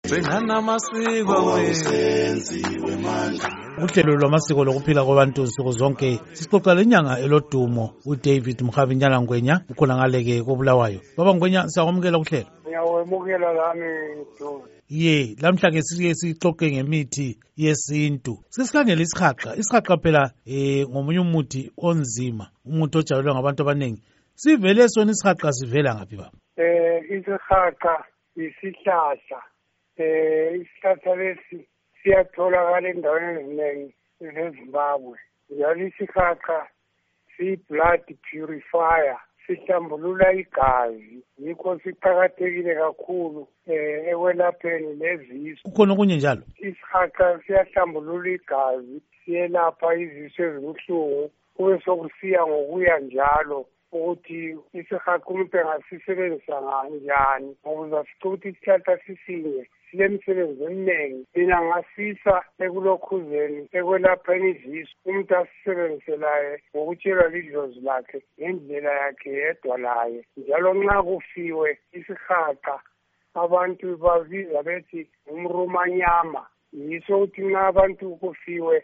Senana masiko senziwe manje. Uhlelo lwamasiko lokuphila kwabantu nsuku zonke sixoxa lenyanga elodumo uDavid Mkhavinyana Ngwenya ukhona ngaleke koBulawayo. Baba Ngwenya siyakwamukela kuhlelo. Ngiyawemukela lami Ntombi. Ye, lamhla ke sike sixoxe ngemithi yesintu. Sesikhangela isihaqa phela ngomunye umuthi onzima, umuthi ojayelwe ngabantu abaningi. Sivele sona isihaqa sivela ngaphi baba? Isihaqa isihlahla. Isihlahla lesi siyatholakala endaweni eziningi eZimbabwe. Njalo isihaqa si-blood purifier, sihlambulula igazi, yikho siqakathekile kakhulu ekwelapheni lezisu. Kukhona okunye njalo? Isihaqa siyahlambulula igazi, siyelapha izisu ezibuhlungu, kube sokusiya ngokuya njalo ukuthi isihaqa umuntu engasisebenzisa kanjani, ngoba ukuthi isihlahla sisinye silemisebenzi eminingi. Mina ngasisa ekulokhuzeni, ekwelapheni izisu, umuntu asisebenziselaye ngokutshelwa lidlozi lakhe ngendlela yakhe yedwa laye. Njalo nxa kufiwe isihaqa abantu babiza bethi umrumanyama, yiso ukuthi nxa abantu kufiwe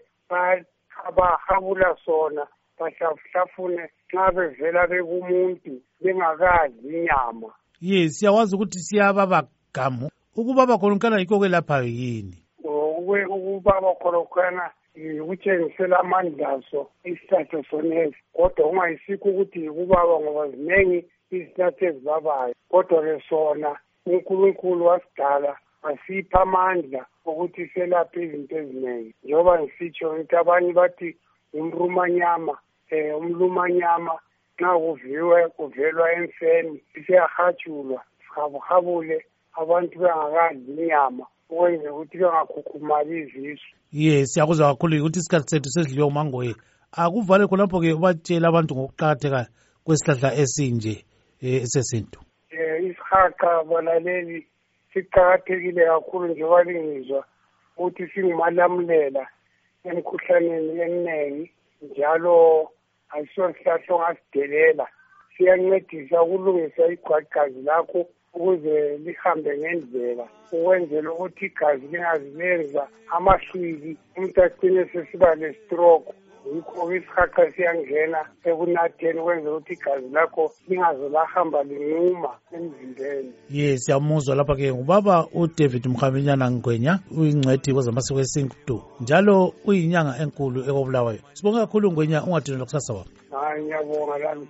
bahabula sona bahlafune nxa bevela bekumuntu bengakadli inyama. Ye, siyawazi ukuthi siyababa gamu. Ukubaba khona yikho kwelaphayo yini? Ukubaba khona yikutshengisela amandlaso isihlahla sonesi, kodwa ungayisikho ukuthi yikubaba ngoba ziningi izihlahla ezibabayo. Kodwa-ke sona uNkulunkulu wasidala wasipha amandla ukuthi selaphe izinto eziningi. Njengoba ngisitsho ukuthi abanye bathi umrumanyama, umlumanyama nxa kuvelwa emfeni siyahatshulwa sihabule abantu bengakadli inyama ukwenzela ukuthi bengakhukhumali izisu. Ye, siyakuzwa kakhulu ukuthi isikhathi sethu sesidliwe umangoye. Akuvale khonapho-ke ubatshela abantu ngokuqakatheka kwesihlahla esinje esesintu. Isihaqa balaleli siqakathekile kakhulu njengoba lingizwa ukuthi singumalamulela emkhuhlaneni eminingi, njalo ayisiso sihlahla ongasidelela. Siyancedisa ukulungisa igagazi lakho ukuze lihambe ngendlela, ukwenzela ukuthi igazi lingazilenza amahlwili, umuntu agcine sesiba le-stroke. Yikho isihaqa siyangena ekunatheni ukwenzela ukuthi igazi lakho lingaze lahamba linquma emzimbeni. Ye, siyamuzwa lapha-ke ngubaba uDavid Mkhavinyana Ngwenya, uyingcwethi kwezamasiko esintu, njalo uyinyanga enkulu ekoBulawayo. Sibonge kakhulu Ngwenya, ungadinwa kusasa wami. Ngiyabonga lami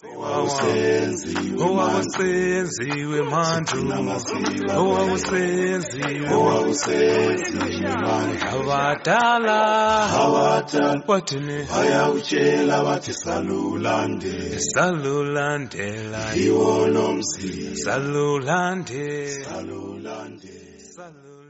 owawusenziwe manje, abadala wathini bayawutshela bathi salulandela iwo nomzi salulandela